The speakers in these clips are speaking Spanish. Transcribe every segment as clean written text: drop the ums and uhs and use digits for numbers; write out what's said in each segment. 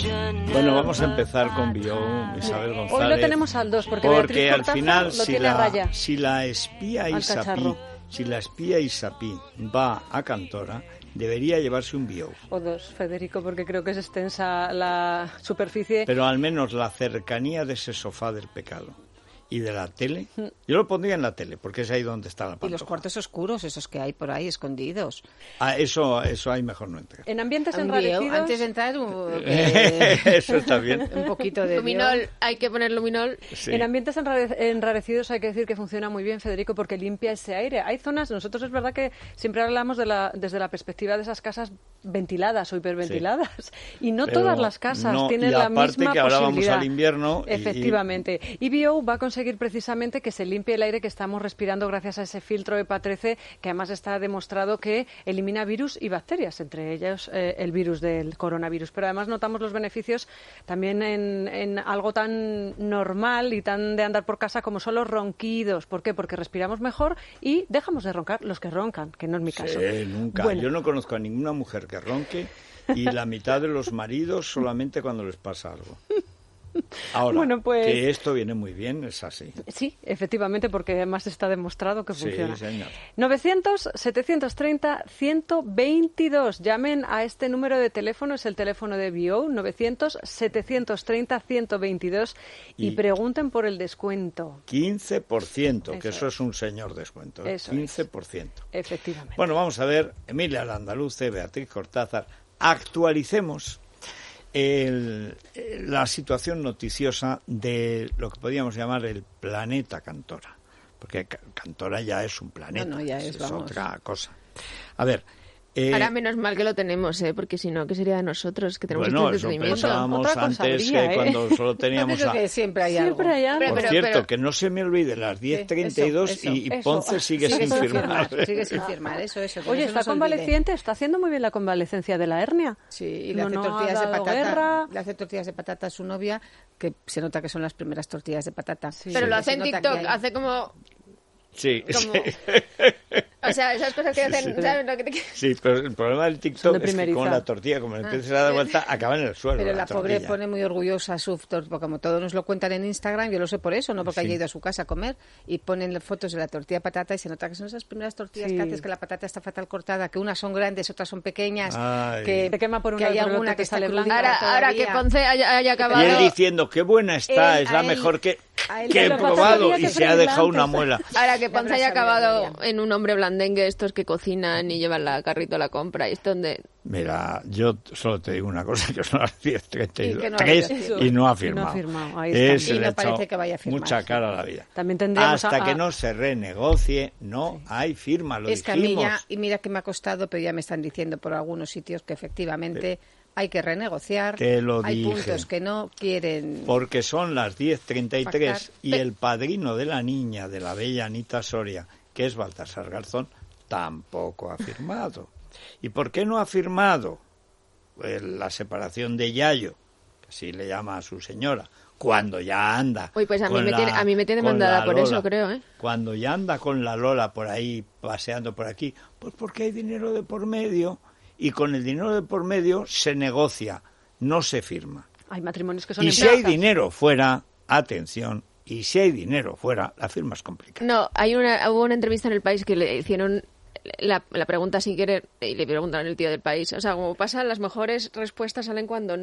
Bueno, vamos a empezar con Bio, Isabel González. Hoy lo tenemos al 2, porque al final, si la espía Isapí va a Cantora, debería llevarse un Bio. O 2, Federico, porque creo que es extensa la superficie. Pero al menos la cercanía de ese sofá del pecado y de la tele, yo lo pondría en la tele, porque es ahí donde está la pantoja. Y los cuartos oscuros, esos que hay por ahí escondidos. Eso hay mejor no entrar. En ambientes enrarecidos... Antes de entrar... Eso está bien. Un poquito de luminol, hay que poner luminol. Sí. En ambientes enrarecidos hay que decir que funciona muy bien, Federico, porque limpia ese aire. Hay zonas, nosotros es verdad que siempre hablamos desde la perspectiva de esas casas ventiladas o hiperventiladas, y no pero todas las casas tienen la misma posibilidad. Y aparte que ahora vamos al invierno... Efectivamente. Y Bio va a conseguir precisamente que se limpie el aire que estamos respirando gracias a ese filtro EPA 13, que además está demostrado que elimina virus y bacterias, entre ellos el virus del coronavirus. Pero además notamos los beneficios también en algo tan normal y tan de andar por casa como son los ronquidos. ¿Por qué? Porque respiramos mejor y dejamos de roncar los que roncan, que no es mi caso. Nunca. Bueno. Yo no conozco a ninguna mujer que ronque, y la mitad de los maridos solamente cuando les pasa algo. Ahora, bueno, pues, que esto viene muy bien, es así. Sí, efectivamente, porque además está demostrado que funciona. Sí, señor. 900-730-122. Llamen a este número de teléfono, es el teléfono de Bio, 900-730-122, y pregunten por el descuento. 15%, que eso es un señor descuento. Eso 15%. Efectivamente. Bueno, vamos a ver, Emilia Landaluce, Beatriz Cortázar, actualicemos la situación noticiosa de lo que podríamos llamar el planeta Cantora, porque Cantora ya es un planeta, no, ya es vamos. otra cosa. A ver, ahora menos mal que lo tenemos, porque si no, ¿qué sería de nosotros? Que tenemos bueno, este eso entretenimiento. pensábamos antes, cuando solo teníamos que siempre hay algo. Por cierto, que no se me olvide, las 10:32 y Ponce sigue sin firmar. Sigue sin firmar, eso. Oye, está convaleciente, está haciendo muy bien la convalecencia de la hernia. Sí, y le hace tortillas de patata. Le hace tortillas de patata a su novia, que se nota que son las primeras tortillas de patata. Sí. Pero lo hace en TikTok, hace como... Sí. O sea, esas cosas que hacen, ¿sabes lo que te quiero? Sí, pero el problema del TikTok es que con la tortilla, como empieces a dar vuelta, acaba en el suelo. Pero la pobre pone muy orgullosa su tortilla, como todos nos lo cuentan en Instagram, yo lo sé por eso, no porque haya ido a su casa a comer, y ponen fotos de la tortilla de patata y se nota que son esas primeras tortillas que haces, que la patata está fatal cortada, que unas son grandes, otras son pequeñas, que te quema por una, que hay alguna que sale blanca. Ahora que Ponce haya acabado... Y él diciendo, qué buena está, es la mejor que he probado, y se ha dejado una muela. Ahora que Ponce haya acabado en un hombre blandengue, estos que cocinan y llevan la carrito a la compra, ¿y esto donde? Mira, yo solo te digo una cosa, que son las 10:32 y no ha firmado. Ahí está. Y no parece que vaya a firmar. Mucha cara a la vida. También tendríamos hasta que no se renegocie, no hay firma, lo dijimos. Es que a mí ya, y mira que me ha costado, pero ya me están diciendo por algunos sitios que efectivamente... hay que renegociar, hay puntos que no quieren... Porque son las 10:33 y el padrino de la niña, de la bella Anita Soria, que es Baltasar Garzón, tampoco ha firmado. ¿Y por qué no ha firmado? Pues la separación de Yayo, que así le llama a su señora, cuando ya anda... Uy, pues a mí me tiene mandada por eso, creo, ¿eh? Cuando ya anda con la Lola por ahí, paseando por aquí, pues porque hay dinero de por medio... Y con el dinero de por medio se negocia, no se firma. Hay matrimonios que son y si hay dinero fuera, atención, y si hay dinero fuera, la firma es complicada. No, hubo una entrevista en El País que le hicieron la pregunta sin querer y le preguntaron el tío del País. O sea, como pasa, las mejores respuestas salen cuando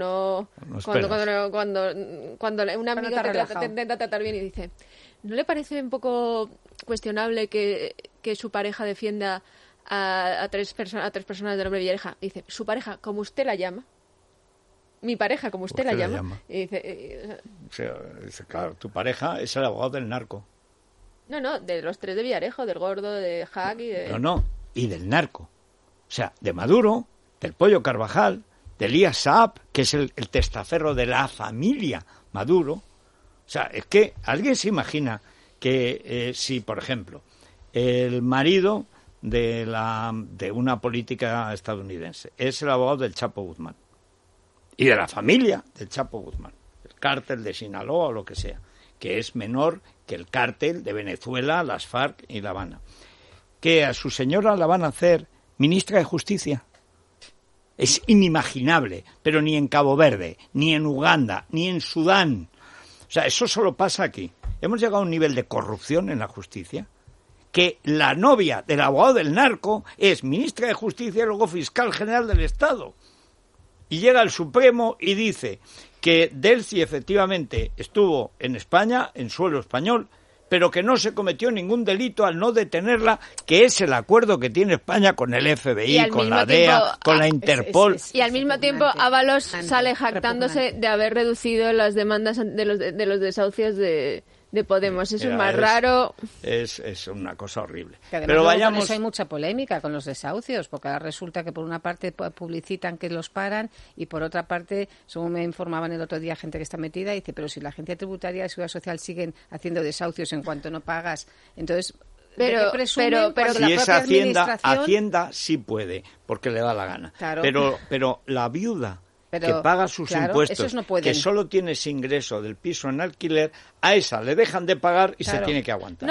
cuando una amiga te intenta tratar bien y dice, ¿no le parece un poco cuestionable que su pareja defienda a tres personas del nombre Villareja? Dice, su pareja, como usted la llama, mi pareja, como usted la llama. Y dice, claro, tu pareja es el abogado del narco. No, de los tres de Villarejo, del gordo, de Hack y de... No, y del narco. O sea, de Maduro, del Pollo Carvajal, de Elías Saab, que es el testaferro de la familia Maduro. O sea, es que alguien se imagina que si, por ejemplo, el marido de una política estadounidense es el abogado del Chapo Guzmán y de la familia del Chapo Guzmán, el cártel de Sinaloa o lo que sea, que es menor que el cártel de Venezuela, las FARC y La Habana, que a su señora la van a hacer ministra de Justicia. Es inimaginable, pero ni en Cabo Verde, ni en Uganda, ni en Sudán. O sea, eso solo pasa aquí. Hemos llegado a un nivel de corrupción en la justicia que la novia del abogado del narco es ministra de Justicia y luego fiscal general del Estado. Y llega el Supremo y dice que Delcy efectivamente estuvo en España, en suelo español, pero que no se cometió ningún delito al no detenerla, que es el acuerdo que tiene España con el FBI, con la DEA, con la Interpol. Y al mismo tiempo Ábalos sale jactándose de haber reducido las demandas de los desahucios de Podemos. Eso es más raro. Es una cosa horrible. Pero vayamos... Con eso hay mucha polémica con los desahucios, porque ahora resulta que por una parte publicitan que los paran y por otra parte, según me informaban el otro día gente que está metida, dice, pero si la agencia tributaria y la Seguridad Social siguen haciendo desahucios en cuanto no pagas, entonces... Pero si es Hacienda sí puede, porque le da la gana. Claro. Pero la viuda... que paga sus impuestos, que solo tiene ese ingreso del piso en alquiler, a esa le dejan de pagar y se tiene que aguantar.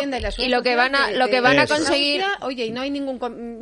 Y lo que van a conseguir... Oye, y no hay ningún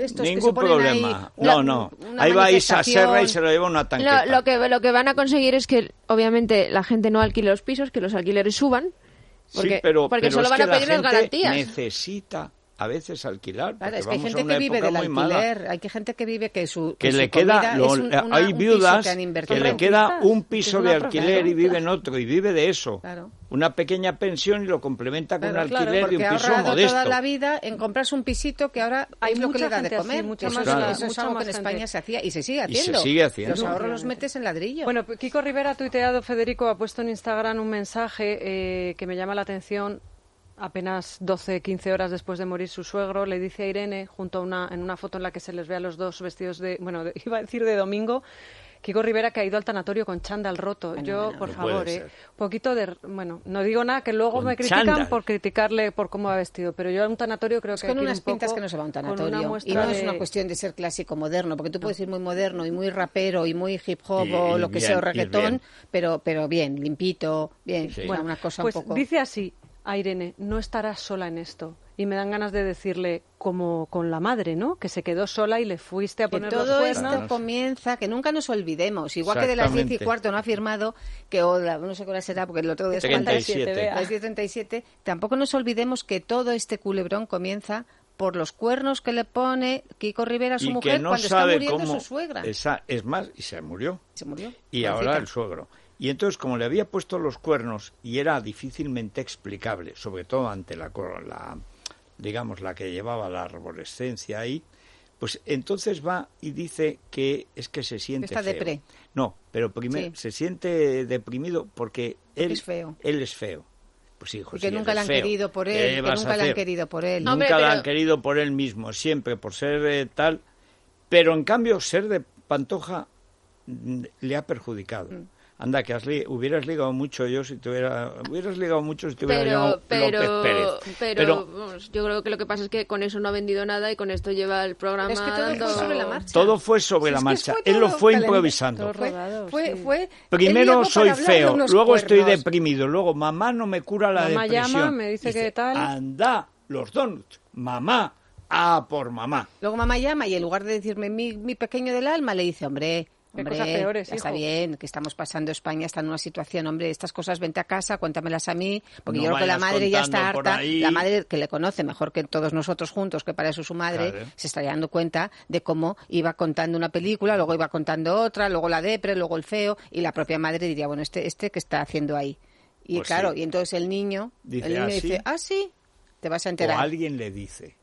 problema. Ahí va Isa Serra y se lo lleva una tanqueta. Lo que van a conseguir es que, obviamente, la gente no alquile los pisos, que los alquileres suban, porque solo van a pedir las garantías. Necesita a veces alquilar, claro, es que hay gente que vive del alquiler, hay gente que vive que le queda, hay viudas que le queda un piso de alquiler y vive en otro, y vive de eso, una pequeña pensión y lo complementa con un alquiler de un piso modesto. Toda la vida en comprarse un pisito que ahora hay lo que le da de comer, eso es algo que en España se hacía y se sigue haciendo. Los ahorros los metes en ladrillo. Bueno, Kiko Rivera ha tuiteado, Federico, ha puesto en Instagram un mensaje que me llama la atención. Apenas 12, 15 horas después de morir su suegro, le dice a Irene, en una foto en la que se les ve a los dos vestidos iba a decir de domingo, Kiko Rivera, que ha ido al tanatorio con chándal roto. Por favor, poquito de... Bueno, no digo nada, que luego me critican chándal por criticarle por cómo ha vestido, pero yo a un tanatorio creo que... Con unas pintas que no se va a un tanatorio. Y no es una cuestión de ser clásico moderno, porque tú puedes ir muy moderno y muy rapero y muy hip hop o lo que sea, o reggaetón, pero bien, limpito, bien. Sí. Bueno, una cosa pues un poco... dice así a Irene, no estarás sola en esto. Y me dan ganas de decirle, como con la madre, ¿no? Que se quedó sola y le fuiste a poner los cuernos. Todo esto comienza, que nunca nos olvidemos, igual que de las 10:15 no ha firmado, que no sé qué hora será, porque el otro día es las 10:37, tampoco nos olvidemos que todo este culebrón comienza por los cuernos que le pone Kiko Rivera a su mujer cuando está muriendo su suegra. Es más, y se murió. Y Pobrecita. Ahora el suegro. Y entonces, como le había puesto los cuernos y era difícilmente explicable, sobre todo ante la que llevaba la arborescencia ahí, pues entonces va y dice que es que se siente está feo. Depre. No, pero primero se siente deprimido porque él es feo. Él es feo. Pues hijo, porque nunca la han querido por él, nunca la han querido por él. Nunca la han querido por él mismo, siempre por ser tal, pero en cambio ser de Pantoja le ha perjudicado. Anda, que hubieras ligado mucho si te hubiera llamado López Pérez. Pero yo creo que lo que pasa es que con eso no ha vendido nada y con esto lleva el programa. Es que todo fue sobre la marcha. Todo fue sobre la marcha. Él lo fue improvisando. Primero soy feo, luego estoy deprimido, luego mamá no me cura la depresión. Llama, me dice que tal. Anda, los donuts, mamá, por mamá. Luego mamá llama y en lugar de decirme mi pequeño del alma, le dice, hombre, cosas peores, está bien, que estamos pasando, España está en una situación, hombre, estas cosas vente a casa, cuéntamelas a mí, porque yo creo que la madre ya está harta, la madre que le conoce mejor que todos nosotros juntos, que para eso su madre, se estaría dando cuenta de cómo iba contando una película, luego iba contando otra, luego la depre, luego el feo, y la propia madre diría, bueno, este ¿qué está haciendo ahí? Y pues y entonces el niño dice, sí, te vas a enterar. O alguien le dice,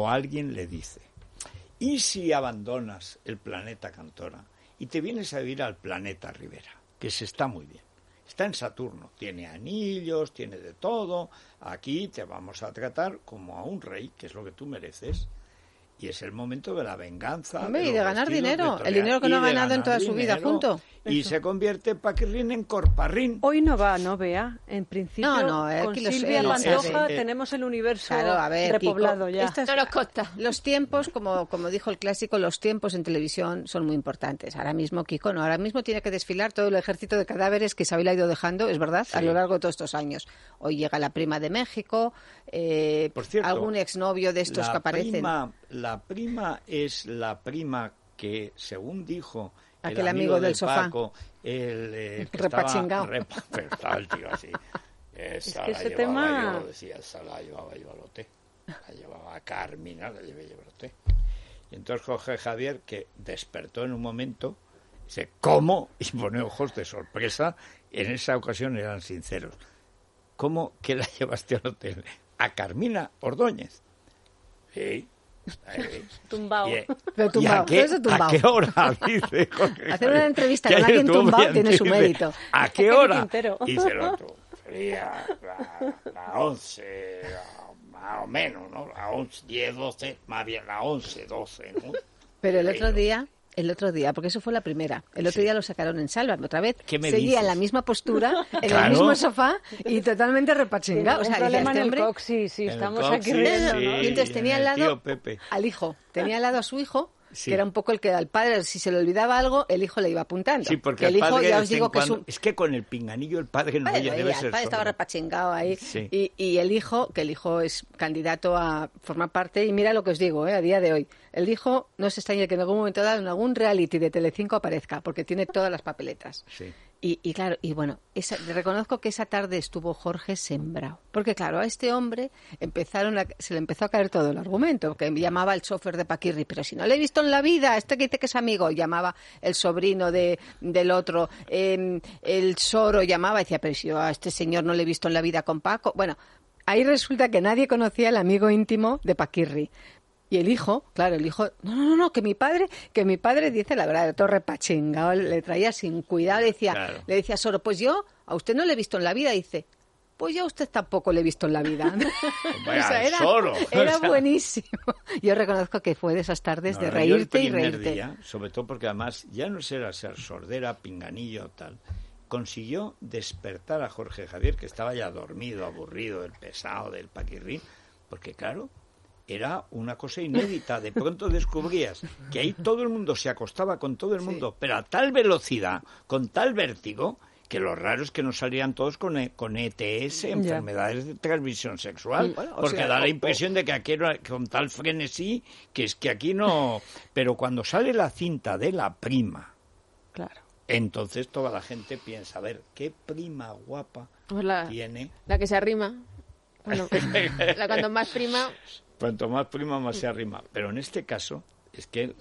¿y si abandonas el planeta Cantora y te vienes a vivir al planeta Rivera, que se está muy bien? Está en Saturno, tiene anillos, tiene de todo. Aquí te vamos a tratar como a un rey, que es lo que tú mereces. Y es el momento de la venganza. Hombre, y de ganar dinero. El dinero que no ha ganado en toda su vida junto. Y se convierte Paquirrín en Corparrín. Hoy no va, ¿no, Bea? En principio, con Silvia Pantoja tenemos el universo repoblado Kiko, ya. No nos consta. Los tiempos, como dijo el clásico, los tiempos en televisión son muy importantes. Ahora mismo, Kiko, ahora mismo tiene que desfilar todo el ejército de cadáveres que Isabel ha ido dejando, es verdad, a lo largo de todos estos años. Hoy llega la prima de México, por cierto, algún exnovio de estos que aparecen. La prima es la prima Sí. que según dijo aquel amigo del sofá, Paco, el que repachingao. Pero estaba el tío así. Esa que la ese llevaba tema... yo, decía, esa la llevaba yo al hotel. La llevaba a Carmina, la llevé yo al hotel. Y entonces Jorge Javier, que despertó en un momento, dice, ¿cómo? Y pone ojos de sorpresa. En esa ocasión eran sinceros. ¿Cómo que la llevaste al hotel? ¿A Carmina Ordóñez? Sí. Tumbao. Pero tumbao, ¿A qué hora? Dice Jorge hacer una Javier, entrevista con alguien tumbao tiene su mérito. ¿A qué hora? Quintero. Dice el otro, sería la 11, más o menos, ¿no? La 11, 10, 12, más bien la 11, 12, ¿no? Pero el otro día, porque eso fue la primera, el otro día lo sacaron en Sálvame otra vez, ¿Qué me seguía dices? en la misma postura, en Claro. el mismo sofá y totalmente repachingado. O sea, un problema este en el hombre, coxis, sí, En el estamos coxis, aquí riendo, sí. ¿no? y entonces tenía al el lado tío Pepe. al hijo, tenía al lado a su hijo, Sí. que era un poco el que al padre, si se le olvidaba algo, el hijo le iba apuntando. Sí, porque que el el hijo, padre ya de os vez en digo que cuando... Es que con el pinganillo el padre no, ella debe el ser padre estaba sordo. repachingado ahí. Sí. Y el hijo, que el hijo es candidato a formar parte, y mira lo que os digo, a día de hoy, el hijo no se extraña que en algún momento dado en algún reality de Telecinco aparezca, porque tiene todas las papeletas. Sí. Y claro, y bueno, reconozco que esa tarde estuvo Jorge sembrado. Porque claro, a este hombre se le empezó a caer todo el argumento, que llamaba el chofer de Paquirri, pero si no le he visto en la vida, este que dice que es amigo, llamaba el sobrino del otro, el Soro llamaba y decía, pero si yo a este señor no le he visto en la vida con Paco. Bueno, ahí resulta que nadie conocía al amigo íntimo de Paquirri. Y el hijo, claro, no, que mi padre dice la verdad, todo repachingado, le traía sin cuidado, le decía Soro, pues yo a usted no le he visto en la vida, dice, pues yo a usted tampoco le he visto en la vida. Vaya, era buenísimo. Yo reconozco que fue de esas tardes de reírte y reírte. Día, sobre todo porque además ya no era ser sordera, pinganillo o tal, consiguió despertar a Jorge Javier, que estaba ya dormido, aburrido, el pesado del Paquirrín, porque claro, era una cosa inédita. De pronto descubrías que ahí todo el mundo se acostaba con todo el mundo, pero a tal velocidad, con tal vértigo, que lo raro es que no salían todos con ETS, enfermedades de transmisión sexual, Bueno, porque da la impresión de que aquí era con tal frenesí, que es que aquí no... Pero cuando sale la cinta de la prima, Claro. entonces toda la gente piensa, a ver, ¿qué prima guapa Pues tiene? la que se arrima. Bueno, cuando más prima... Cuanto más prima, más se arrima. Pero en este caso, es que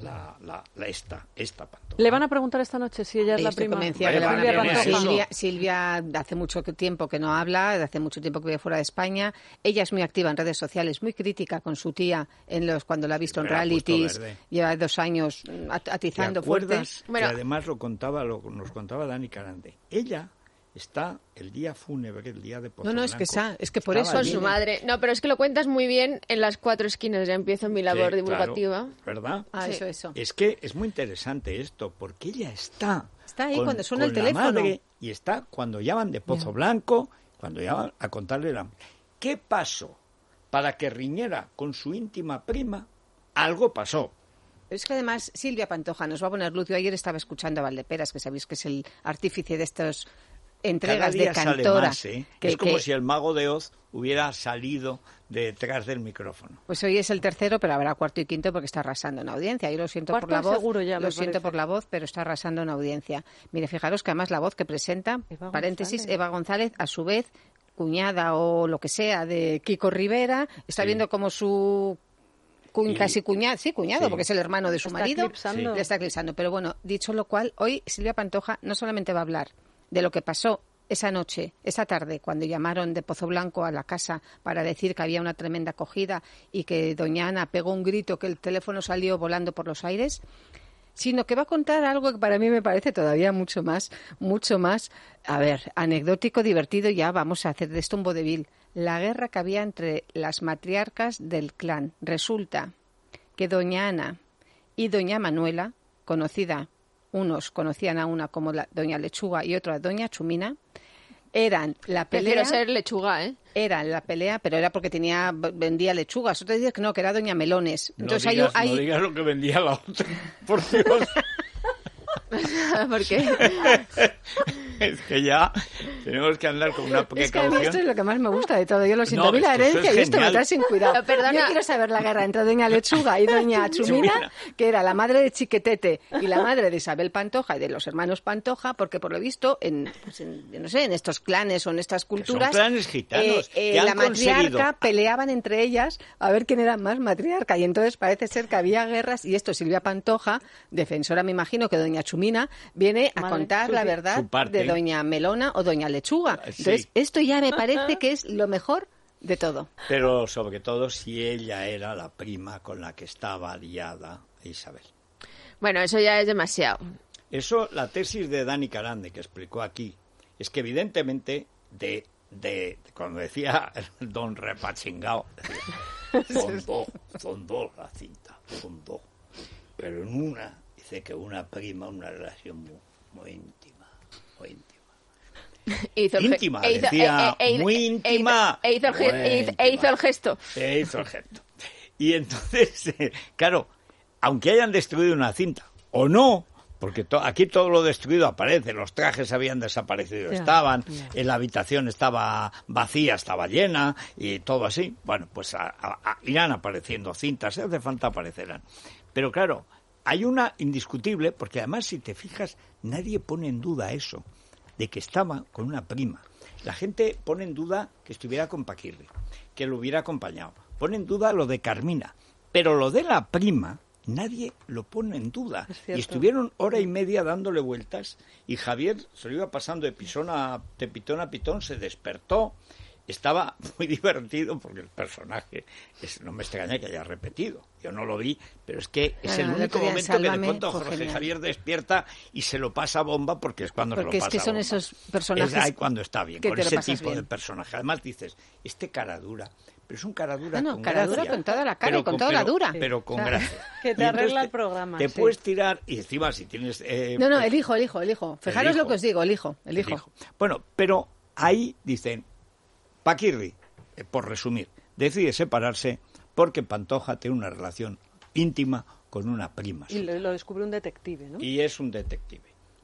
esta Pantoja. Le van a preguntar esta noche si ella es la Estoy prima. convencida que le van a preguntar. Silvia hace mucho tiempo que no habla, hace mucho tiempo que vive fuera de España. Ella es muy activa en redes sociales, muy crítica con su tía cuando la ha visto en realities. Lleva 2 años atizando fuerte. Bueno, que además nos contaba Dani Carande. Ella está el día fúnebre, el día de Pozo Blanco. Es que por eso con su madre. No, pero es que lo cuentas muy bien en las 4 esquinas. Ya empiezo mi labor divulgativa. Claro, ¿verdad? Sí. Eso. Es que es muy interesante esto, porque ella está ahí cuando suena el teléfono. Madre, y está cuando llaman de Pozo Blanco, cuando llaman a contarle ¿qué pasó? Para que riñera con su íntima prima, algo pasó. Es que además Silvia Pantoja nos va a poner luz. Yo ayer estaba escuchando a Valdeperas, que sabéis que es el artífice de estos entregas de cantora. Más, ¿eh? Es como si el mago de Oz hubiera salido detrás del micrófono. Pues hoy es el tercero, pero habrá 4 y 5 porque está arrasando en audiencia. Yo lo siento por la voz, seguro ya, siento por la voz, pero está arrasando en audiencia. Mire, fijaros que además la voz que presenta, Eva González, a su vez, cuñada o lo que sea de Kiko Rivera, está viendo como su casi cuñado, porque es el hermano de su marido, le está eclipsando. Pero bueno, dicho lo cual, hoy Silvia Pantoja no solamente va a hablar de lo que pasó esa tarde, cuando llamaron de Pozo Blanco a la casa para decir que había una tremenda acogida y que doña Ana pegó un grito que el teléfono salió volando por los aires, sino que va a contar algo que para mí me parece todavía mucho más, anecdótico, divertido. Ya vamos a hacer de esto un vodevil. La guerra que había entre las matriarcas del clan. Resulta que doña Ana y doña Manuela, unos conocían a una como doña Lechuga y otra doña Chumina, eran la pelea... Prefiero ser Lechuga, ¿eh? Era la pelea, pero era porque vendía lechugas. Otra dice que no, que era doña Melones. Entonces, no digas lo que vendía la otra, por Dios. ¿Por qué? Es que ya Tenemos que andar con una precaución. Es que a mí esto es lo que más me gusta de todo. Yo lo siento. No, a mí la herencia y esto me trae sin cuidado. Perdona. Yo quiero saber la guerra entre doña Lechuga y doña Chumina, que era la madre de Chiquetete y la madre de Isabel Pantoja y de los hermanos Pantoja, porque por lo visto, no sé, en estos clanes o en estas culturas, son clanes gitanos que la han conseguido... matriarca peleaban entre ellas a ver quién era más matriarca. Y entonces parece ser que había guerras y esto Silvia Pantoja, defensora me imagino que doña Chumina, viene a contar la verdad de doña Melona o doña Lechuga. Entonces, esto ya me parece que es lo mejor de todo. Pero sobre todo si ella era la prima con la que estaba aliada Isabel. Bueno, eso ya es demasiado. Eso, la tesis de Dani Carande, que explicó aquí, es que evidentemente cuando decía el don repachingao, son dos la cinta, son dos. Pero en una, dice que una prima, una relación muy íntima, muy íntima. Íntima, decía, muy íntima. E hizo el gesto. Y entonces, claro, aunque hayan destruido una cinta, o no, porque aquí todo lo destruido aparece, los trajes habían desaparecido, estaban, la habitación estaba vacía, estaba llena, y todo así, bueno, pues irán apareciendo cintas, si hace falta aparecerán. Pero claro, hay una indiscutible, porque además si te fijas, nadie pone en duda eso, de que estaba con una prima. La gente pone en duda que estuviera con Paquirri, que lo hubiera acompañado. Pone en duda lo de Carmina, pero lo de la prima nadie lo pone en duda. Y estuvieron hora y media dándole vueltas y Javier se lo iba pasando de pitón a pitón, se despertó. Estaba muy divertido porque el personaje, no me extraña que haya repetido. Yo no lo vi, pero es que es el único momento que de pronto Jorge Javier despierta y se lo pasa bomba porque es cuando se lo pasa bomba. Porque es que son esos personajes... Es ahí cuando está bien, con ese tipo de personaje. Además dices, cara dura, pero es un cara dura con cara gracia. Dura con toda la cara y con toda la dura. Pero con gracia. Que te arregla el programa. Te puedes tirar, y encima si tienes... No, el hijo. Fijaros lo que os digo, el hijo. Bueno, pero ahí dicen... Paquirri, por resumir, decide separarse porque Pantoja tiene una relación íntima con una prima suya. Y lo descubre un detective, ¿no? Y es un detective.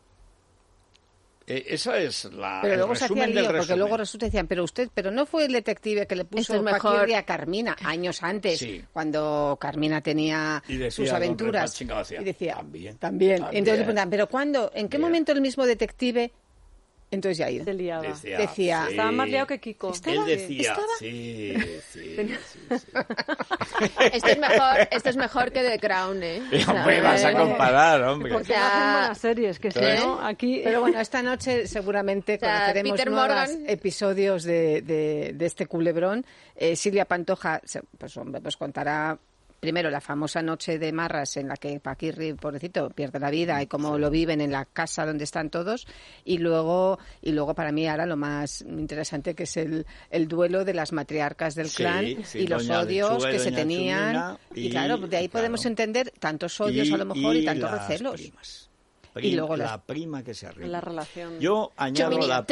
Esa es la pero luego el se hacía resumen lío, del porque resumen. luego resulta decían, pero no fue el detective que le puso Paquirri a Carmina años antes, cuando Carmina tenía sus aventuras. Y decía, también. Entonces le preguntaban, ¿pero cuándo? ¿En qué momento el mismo detective? Entonces ya ha ido. Se liaba. Decía, estaba más liado que Kiko. Él decía, sí. Esto es mejor que The Crown, ¿eh? Hombre, vas a comparar, hombre. Porque hacen buenas series, que si no, aquí... Pero bueno, esta noche seguramente conoceremos nuevos episodios de este culebrón. Silvia Pantoja pues contará... Primero, la famosa noche de Marras en la que Paquirri, pobrecito, pierde la vida y cómo lo viven en la casa donde están todos. Y luego para mí ahora lo más interesante que es el duelo de las matriarcas del clan y los odios que se tenían. Y claro, de ahí podemos entender tantos odios a lo mejor y tantos recelos. Y luego la prima que se arregla. La relación. Yo añado la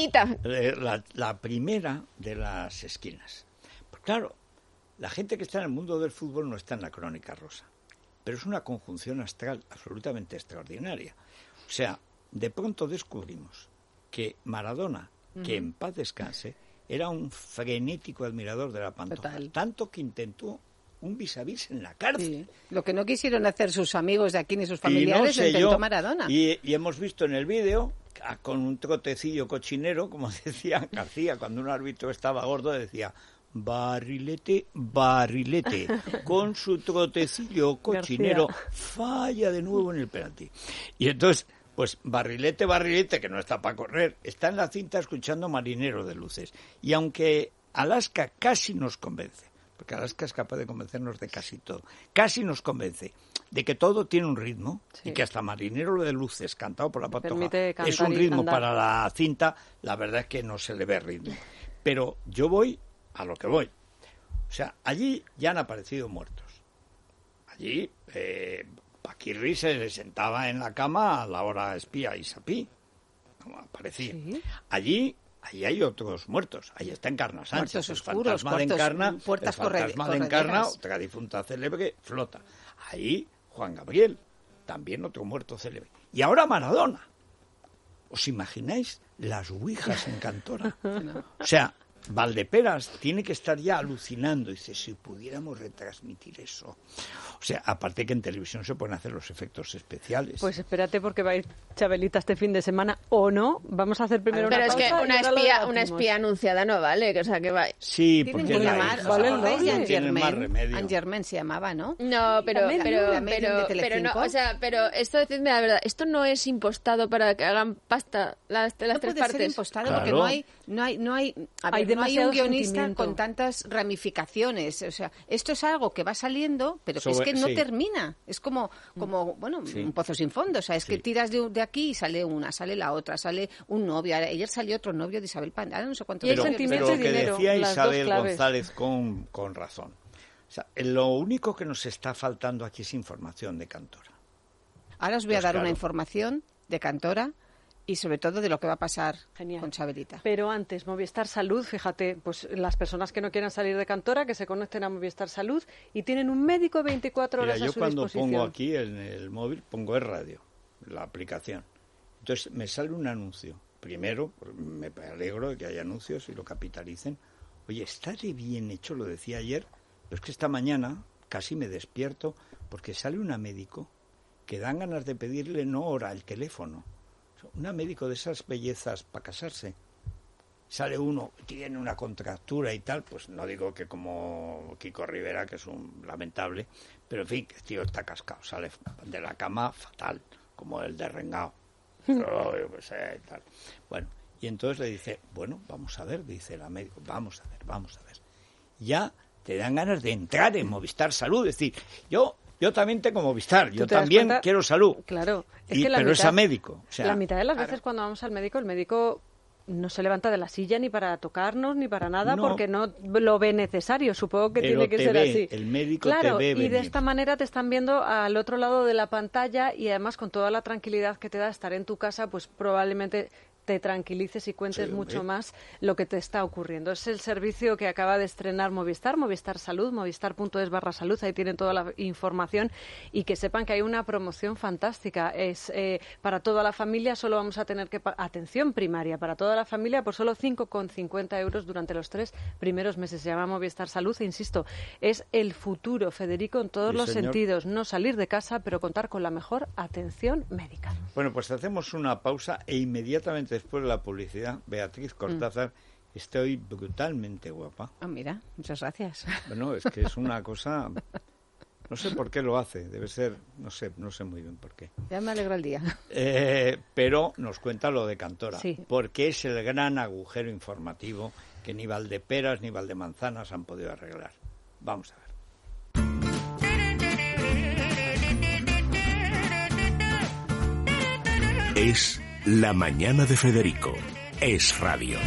primera de las esquinas. Pues claro, la gente que está en el mundo del fútbol no está en la crónica rosa, pero es una conjunción astral absolutamente extraordinaria. O sea, de pronto descubrimos que Maradona, que en paz descanse, era un frenético admirador de la Pantoja, tanto que intentó un vis a vis en la cárcel. Sí. Lo que no quisieron hacer sus amigos de aquí ni sus familiares lo intentó Maradona. Y hemos visto en el vídeo, con un trotecillo cochinero, como decía García, cuando un árbitro estaba gordo, decía... Barrilete, con su trotecillo cochinero, falla de nuevo en el penalti. Y entonces, pues Barrilete, que no está para correr, está en la cinta escuchando Marinero de Luces. Y aunque Alaska casi nos convence, porque Alaska es capaz de convencernos de casi todo, casi nos convence de que todo tiene un ritmo y que hasta Marinero de Luces, cantado por la Pantoja, es un ritmo para la cinta, la verdad es que no se le ve ritmo. Pero yo voy a lo que voy. O sea, allí ya han aparecido muertos. Allí Paquirri se le sentaba en la cama a la hora espía y sapí. No aparecía. ¿Sí? Allí hay otros muertos. Ahí está Encarna Sánchez. Muertos oscuros, puertas correderas. Otra difunta célebre, flota. Ahí Juan Gabriel, también otro muerto célebre. Y ahora Maradona. ¿Os imagináis las ouijas en Cantora. O sea, Valdeperas tiene que estar ya alucinando. Dice, si pudiéramos retransmitir eso. O sea, aparte que en televisión se pueden hacer los efectos especiales. Pues espérate, porque va a ir Chabelita este fin de semana, ¿o no? Vamos a hacer primero pero una pausa. Pero es que una espía anunciada no vale, o sea, que va... Sí, porque tienen que llamar, no tienen más remedio. Angermen se llamaba, ¿no? No, pero no, o sea, pero esto, decidme la verdad, esto no es impostado para que hagan pasta las tres puede partes. Ser impostado claro. porque no hay un guionista con tantas ramificaciones. O sea, esto es algo que va saliendo, pero que es que no termina. Es como bueno, un pozo sin fondo. O sea, es que tiras de aquí y sale una, sale la otra, sale un novio. Ayer salió otro novio de Isabel Pandora, no sé cuántos. Pero sentimiento lo y que dinero, decía las Isabel dos claves. González con razón. O sea, lo único que nos está faltando aquí es información de Cantora. Ahora os voy a dar una información de Cantora y sobre todo de lo que va a pasar con Chabelita. Pero antes, Movistar Salud, fíjate, pues las personas que no quieran salir de Cantora, que se conecten a Movistar Salud y tienen un médico 24 horas a su disposición. Yo cuando pongo aquí en el móvil, pongo E-Radio, la aplicación. Entonces me sale un anuncio. Primero, me alegro de que haya anuncios y lo capitalicen. Oye, está de bien hecho, lo decía ayer, pero es que esta mañana casi me despierto porque sale una médico que dan ganas de pedirle no hora, el teléfono. Una médico de esas bellezas para casarse. Sale uno, tiene una contractura y tal, pues no digo que como Kiko Rivera, que es un lamentable, pero en fin, que el tío está cascado, sale de la cama fatal, como el de Rengao. Tal. Bueno, y entonces le dice, bueno, vamos a ver, dice la médico, vamos a ver. Ya te dan ganas de entrar en Movistar Salud, es decir, yo también tengo Movistar, yo también quiero salud. Claro, pero es a médico. O sea, la mitad de las veces cuando vamos al médico, el médico no se levanta de la silla ni para tocarnos ni para nada porque no lo ve necesario. Supongo que tiene que ser así. El médico claro, te ve venir. Y de esta manera te están viendo al otro lado de la pantalla y además con toda la tranquilidad que te da estar en tu casa, pues probablemente te tranquilices y cuentes mucho más lo que te está ocurriendo. Es el servicio que acaba de estrenar Movistar Salud, movistar.es/salud, ahí tienen toda la información y que sepan que hay una promoción fantástica. Es para toda la familia, solo vamos a tener que atención primaria para toda la familia por solo 5,50 euros durante los 3 primeros meses. Se llama Movistar Salud e insisto, es el futuro, Federico, en todos los sentidos. No salir de casa, pero contar con la mejor atención médica. Bueno, pues hacemos una pausa e inmediatamente después de la publicidad, Beatriz Cortázar, estoy brutalmente guapa. Mira, muchas gracias. Bueno, es que es una cosa... No sé por qué lo hace, debe ser... No sé muy bien por qué. Ya me alegra el día. Pero nos cuenta lo de Cantora, sí. Porque es el gran agujero informativo que ni Valdeperas ni Valdemanzanas han podido arreglar. Vamos a ver. Es La Mañana de Federico. Es radio.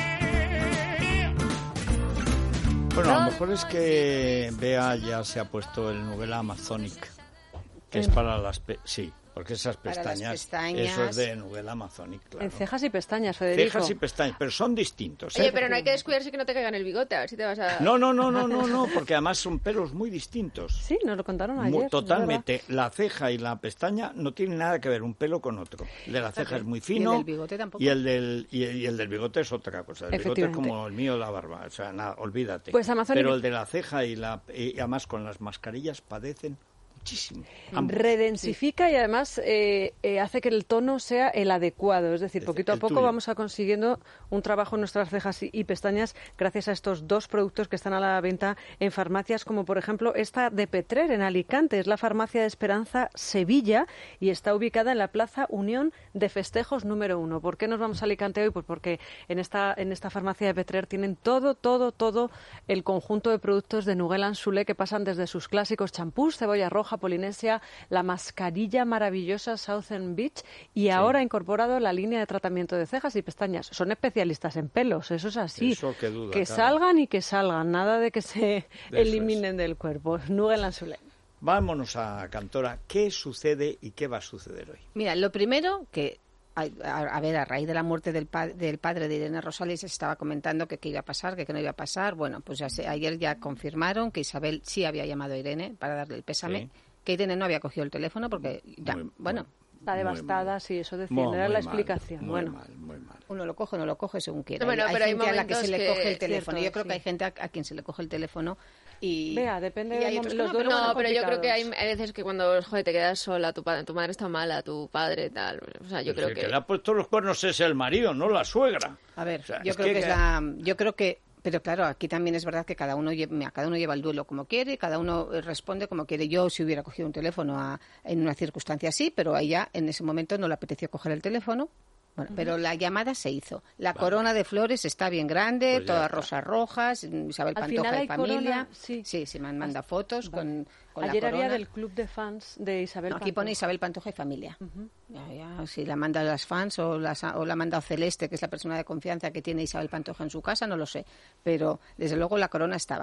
Bueno, a lo mejor es que Bea ya se ha puesto el novela Amazonic, que es para las... Sí, porque esas pestañas, eso es de novela Amazonic, claro. En cejas y pestañas, Federico. Cejas y pestañas, pero son distintos. Oye, pero no hay que descuidarse que no te caiga en el bigote, a ver si te vas a... No, porque además son pelos muy distintos. Sí, nos lo contaron ayer. Totalmente. La ceja y la pestaña no tienen nada que ver un pelo con otro. El de la ceja es muy fino. Y el del bigote tampoco. Y el del bigote es otra cosa. El bigote es como el mío, la barba. O sea, nada, olvídate. Pues pero el de la ceja y además con las mascarillas padecen muchísimo. Redensifica y además hace que el tono sea el adecuado. Es decir, poquito a poco vamos a consiguiendo un trabajo en nuestras cejas y pestañas gracias a estos dos productos que están a la venta en farmacias, como por ejemplo esta de Petrer en Alicante. Es la farmacia de Esperanza Sevilla y está ubicada en la Plaza Unión de Festejos número 1. ¿Por qué nos vamos a Alicante hoy? Pues porque en esta farmacia de Petrer tienen todo el conjunto de productos de Nouguel Anzulé que pasan desde sus clásicos champús, cebolla roja, polinesia, la mascarilla maravillosa Southern Beach y ahora ha incorporado la línea de tratamiento de cejas y pestañas. Son especialistas en pelos, eso es así. Eso qué duda, que claro. salgan y que salgan, nada de que se eliminen del cuerpo. Nouguel Anzulé. Vámonos a Cantora. ¿Qué sucede y qué va a suceder hoy? Mira, lo primero que... A ver, a raíz de la muerte del padre de Irene Rosales se estaba comentando que qué iba a pasar, que no iba a pasar. Bueno, pues ayer ya confirmaron que Isabel sí había llamado a Irene para darle el pésame, que Irene no había cogido el teléfono porque Está devastada, sí, eso decían, era la explicación. Muy mal. Uno lo coge o no lo coge según quiera. Bueno, hay pero gente a la que se le coge el cierto, teléfono. Yo creo sí. que hay gente a quien se le coge el teléfono y... Depende y hay de otros que los no, duelos. No, pero yo creo que hay complicados. veces que cuando te quedas sola, tu madre está mala, tu padre tal, o sea, yo Pero creo el que... que le ha puesto los cuernos es el marido, no la suegra. A ver, O sea, yo creo que es la... Yo creo que... Pero claro, aquí también es verdad que cada uno lleva el duelo como quiere, cada uno responde como quiere. Yo si hubiera cogido un teléfono en una circunstancia así, pero a ella en ese momento no le apeteció coger el teléfono. Bueno, pero la llamada se hizo. La corona de flores está bien grande, Pues ya todas está. rosas rojas, Isabel Al Pantoja final y hay familia. corona, sí. Sí, me manda fotos con Ayer la había corona. del club de fans de Isabel No, aquí Pantoja. pone Isabel Pantoja y familia. Ya, si la manda a las fans o la ha mandado Celeste, que es la persona de confianza que tiene Isabel Pantoja en su casa, no lo sé. Pero desde luego la corona está.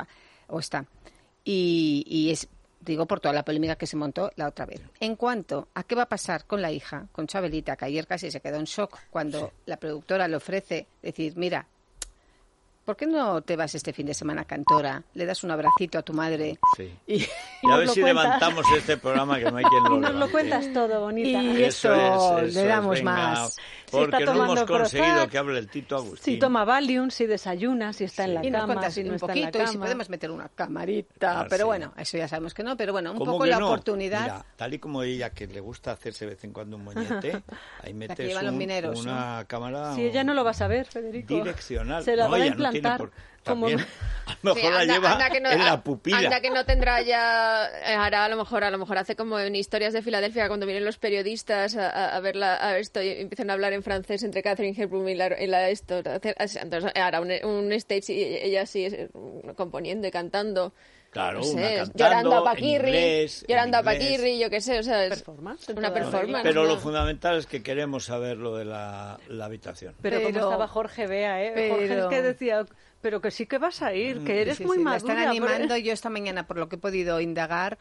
Y es, digo, por toda la polémica que se montó la otra vez. En cuanto a qué va a pasar con la hija, con Chabelita, que ayer casi se quedó en shock cuando la productora le ofrece decir, mira, ¿por qué no te vas este fin de semana a Cantora? Le das un abracito a tu madre Sí. y Y a nos ver lo si cuentas. levantamos este programa que no hay quien lo Y nos lo levante. cuentas todo, bonita. Y Eso esto es, le damos venga, más. Porque está no hemos tomando conseguido Prozac, que hable el Tito Agustín. Si toma Valium, si desayuna, si está en la Y nos cama, cuentas si no un está en la poquito y si cama. podemos meter una camarita. Pero sí. bueno, eso ya sabemos que no. Pero bueno, un ¿Cómo poco que la no? oportunidad. Mira, tal y como ella, que le gusta hacerse de vez en cuando un moñete, ahí metes llevan los mineros, una cámara Si ella no lo va a saber, Federico. direccional. Se la No, va a ella no tiene implantar. por- como... También, a lo mejor la lleva que no, en la pupila. Anda que no tendrá ya, hará a lo mejor hace como en Historias de Filadelfia cuando vienen los periodistas a ver esto y empiezan a hablar en francés entre Catherine Hepburn y la esto. Entonces hará un stage y ella sí componiendo y cantando. Claro, No sé, una cantando, llorando a en Paquirri, inglés, llorando a en inglés. Paquirri, yo qué sé, o sea, es Performance, una toda- performance. Pero lo ¿no? fundamental es que queremos saber lo de la habitación. Pero como Pero- estaba Jorge Bea, ¿eh? Jorge pero- es que decía, pero que sí que vas a ir, que eres Sí, muy sí, la madura. están animando. pero- Yo esta mañana, por lo que he podido indagar,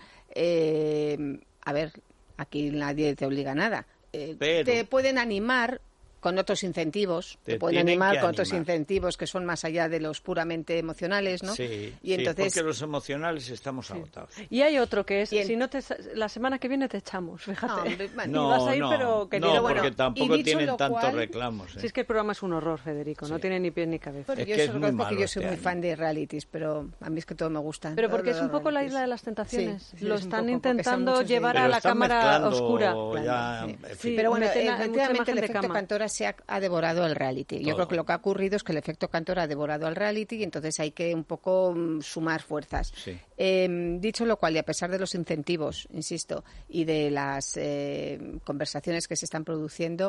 a ver, aquí nadie te obliga a nada. Pero- te pueden animar con otros incentivos, Te te pueden tienen animar que con otros animar. incentivos que son más allá de los puramente emocionales, ¿no? Sí, y entonces porque los emocionales estamos agotados. Y hay otro que es, Bien. si no te, la semana que viene te echamos, fíjate. No, hombre, bueno, No, y vas a ir, no, pero que no, pero porque bueno, tampoco y dicho tienen lo tantos cual- reclamos. ¿eh? Si es que el programa es un horror, Federico, no tiene ni pies ni cabeza. Bueno, Es yo que es solo muy conozco que malo yo soy este muy año. fan de realities, pero a mí es que todo me gusta. Pero porque Todo es un poco la realities. isla de las tentaciones. Sí, sí, Lo es un están poco, porque son intentando muchos llevar Pero a la están cámara mezclando oscura. ya, Claro, en sí. fin. Sí, Pero bueno, meten mucha efectivamente imagen el de efecto cama. Cantora se ha devorado el reality. Yo Todo. creo que lo que ha ocurrido es que el efecto Cantora ha devorado al reality y entonces hay que un poco sumar fuerzas. Sí. Dicho lo cual, y a pesar de los incentivos, insisto, y de las conversaciones que se están produciendo,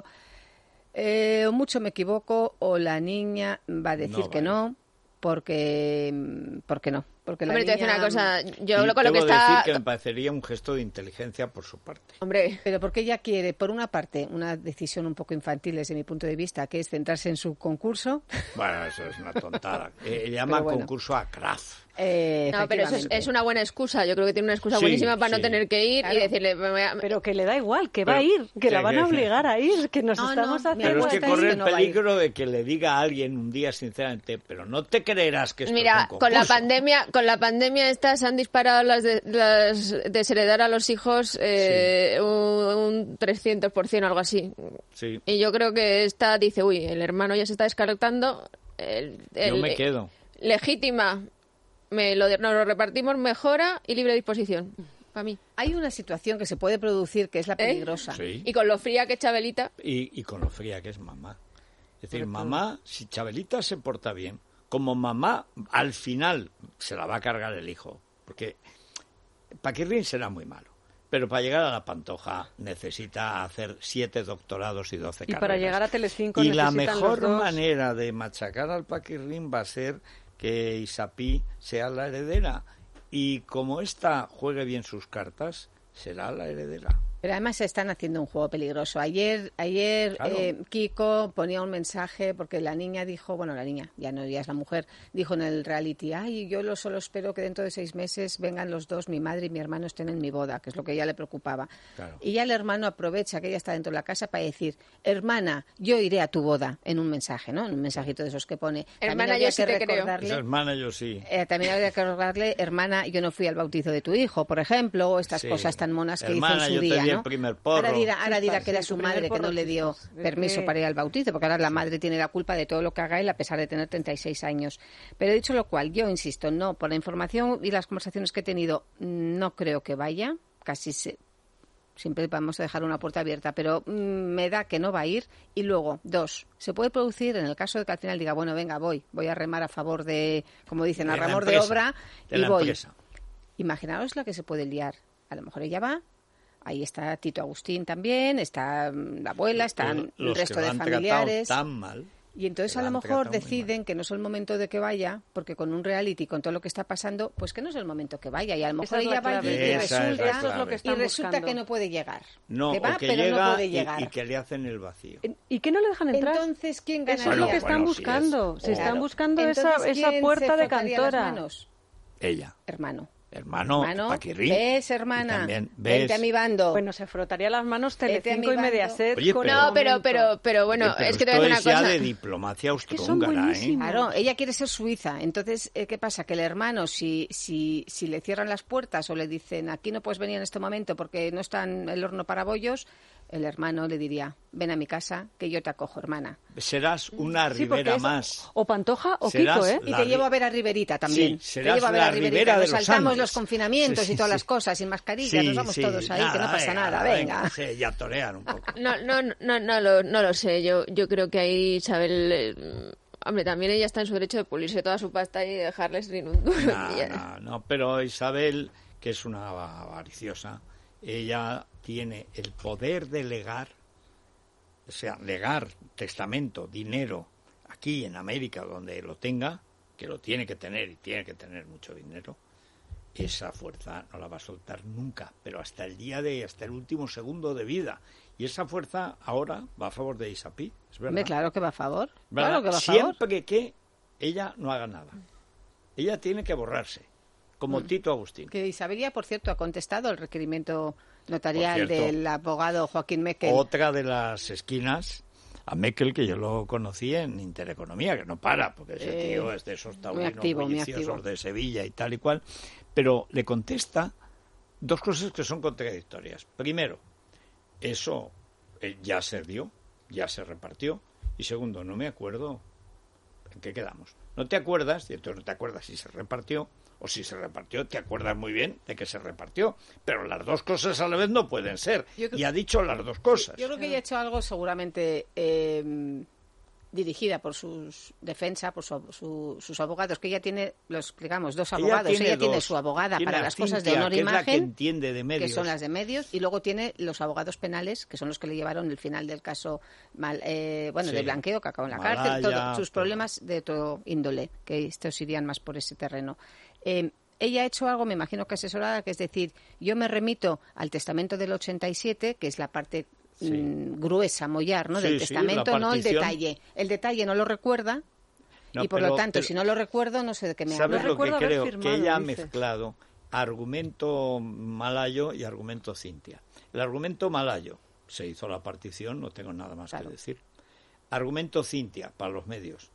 o mucho me equivoco o la niña va a decir No, que vale. no, porque no. Porque la Hombre, te voy a decir niña- una cosa, yo Y con lo que debo está... decir que me parecería un gesto de inteligencia por su parte. Hombre, Pero porque ella quiere, por una parte, una decisión un poco infantil desde mi punto de vista, que es centrarse en su concurso. Bueno, eso es una tontada. Llama bueno. concurso a Kraft. no, pero eso efectivamente. es una buena excusa. Yo creo que tiene una excusa Sí, buenísima para sí. no tener que ir Claro. y decirle... "Me voy a-". Pero que le da igual, que va a Pero- ir, que la van a que- obligar a ir, que nos No, estamos no, haciendo Pero es que está aquí. corre el no va a ir. peligro de que le diga a alguien un día sinceramente, pero no te creerás que esto Mira, es un con la concurso. pandemia esta se han disparado las desheredar a los hijos un 300% o algo así. Sí, Y yo creo que esta dice, uy, el hermano ya se está descartando. yo me quedo. Legítima, nos lo repartimos, mejora y libre disposición. Para mí. Hay una situación que se puede producir que es la peligrosa. Sí. Y con lo fría que es Chabelita. Y con lo fría que es mamá. Es decir, mamá, si Chabelita se porta bien, como mamá, al final se la va a cargar el hijo. Porque Paquirrín será muy malo. Pero para llegar a la Pantoja necesita hacer 7 doctorados y 12 Y carreras. para llegar a Telecinco Y la necesitan mejor los dos. manera de machacar al Paquirrín va a ser que Isapí sea la heredera. Y como ésta juegue bien sus cartas, será la heredera. Pero además se están haciendo un juego peligroso. Ayer Claro. Kiko ponía un mensaje porque la niña dijo, bueno, la niña, ya es la mujer, dijo en el reality, ay, yo solo espero que dentro de 6 meses vengan los dos, mi madre y mi hermano estén en mi boda, que es lo que a ella le preocupaba. Claro. Y ya el hermano aprovecha que ella está dentro de la casa para decir, hermana, yo iré a tu boda, en un mensaje, ¿no? En un mensajito de esos que pone. Hermana, habría yo sí que te creo. recordarle- Esa hermana yo sí. también habría que recordarle, hermana, yo no fui al bautizo de tu hijo, por ejemplo, o estas Sí. cosas tan monas que Hermana, hizo en su yo día. te di ¿no? el primer porro. Ahora dirá que era Sí, su tu primer madre que no porro, le dio chicos. permiso para ir al bautizo, porque ahora la madre tiene la culpa de todo lo que haga él, a pesar de tener 36 años. Pero dicho lo cual, yo insisto, no, por la información y las conversaciones que he tenido, no creo que vaya, siempre vamos a dejar una puerta abierta, pero me da que no va a ir. Y luego, 2, se puede producir, en el caso de que al final diga, bueno, venga, voy a remar a favor de, como dicen, a De la remor de empresa, obra, de y la voy. empresa. Imaginaos la que se puede liar. A lo mejor ella va, ahí está Tito Agustín también, está la abuela, están el Los resto que lo de han familiares. tratado tan mal. Y entonces que a la lo han mejor tratado muy deciden que no es el momento de que vaya, porque con un reality, con todo lo que está pasando, pues que no es el momento que vaya. Y a lo mejor Esa es la ella va clave. allí y Esa es la resulta, Eso es lo que clave. están resulta buscando. que no puede llegar. No, que va, o que pero llega no puede llegar. y que le hacen el vacío. ¿Y qué no le dejan entrar? Entonces, ¿quién Eso ganaría? es lo que están Bueno, sí buscando. es. Se están Claro. buscando Entonces, esa ¿quién puerta se de frotaría las cantora. manos? Ella. Hermano, Paquirrín. ¿ves, hermana? Y también, ¿ves? Vente a mi bando. Bueno, se frotaría las manos Vete a Telecinco mi y Mediaset. Oye, con pero- el No, momento. pero bueno, Oye, pero es que te esto voy a es decir una ya cosa. de diplomacia que son austrohúngara, ¿eh? buenísimos. Claro, ella quiere ser suiza. Entonces, ¿qué pasa? Que el hermano, si le cierran las puertas o le dicen, aquí no puedes venir en este momento porque no está en el horno para bollos, el hermano le diría, ven a mi casa que yo te acojo, hermana. Serás una Sí, porque Rivera es más. o Pantoja o Serás Kiko, ¿eh? Y La te ri- llevo a ver a Riverita también. Sí, te serás llevo a ver a la Riverita. Rivera de Nos los saltamos Andes. los confinamientos Sí, y todas sí. las cosas, sin mascarillas, nos vamos todos ahí, que no pasa nada, venga. Sí, ya torean un poco. No lo sé. Yo creo que ahí Isabel, hombre, también ella está en su derecho de pulirse toda su pasta y dejarles sin un duro. No, pero Isabel, que es una avariciosa, ella tiene el poder de legar, o sea, legar testamento, dinero, aquí en América, donde lo tenga, que lo tiene que tener y tiene que tener mucho dinero. Esa fuerza no la va a soltar nunca, pero hasta el último segundo de vida. Y esa fuerza ahora va a favor de Isapí, es verdad. Hombre, claro que va a favor. ¿Verdad? Claro que va a favor. Siempre que ella no haga nada. Ella tiene que borrarse, como Tito Agustín. Que Isabel ya, por cierto, ha contestado el requerimiento notarial Por cierto, del abogado Joaquín Mequel. Otra de las esquinas, a Mekel, que yo lo conocí en Intereconomía, que no para, porque ese tío es de esos taurinos activo, muy bulliciosos activo. de Sevilla y tal y cual, pero le contesta dos cosas que son contradictorias. Primero, eso ya se dio, ya se repartió, y segundo, no me acuerdo en qué quedamos. No te acuerdas, y entonces no te acuerdas si se repartió, o si se repartió, te acuerdas muy bien de que se repartió, pero las dos cosas a la vez no pueden ser, Yo creo- y ha dicho las dos cosas. Yo creo que ella ha hecho algo seguramente dirigida por sus defensa, por sus abogados, que ella tiene, lo explicamos, dos abogados. Ella tiene dos. su abogada Tiene para a las cosas de Cintia, honor e que es la que imagen, entiende de medios. que son las de medios, y luego tiene los abogados penales, que son los que le llevaron el final del caso de Sí. blanqueo, que acabó en la Malaya, cárcel, todos sus todo. problemas de todo índole, que estos irían más por ese terreno. Ella ha hecho algo, me imagino que asesorada, que es decir, yo me remito al testamento del 87, que es la parte Sí. gruesa, mollar, ¿no? Del Sí, sí, testamento, la no el partición. detalle. El detalle no lo recuerda, No, y por lo pero- tanto, pero- si no lo recuerdo, no sé de qué me ¿Sabes habla. lo que recuerdo haber creo? firmado, Que ella ha dice. mezclado argumento malayo y argumento Cintia. El argumento malayo, se hizo la partición, no tengo nada más Claro. que decir. Argumento Cintia, para los medios,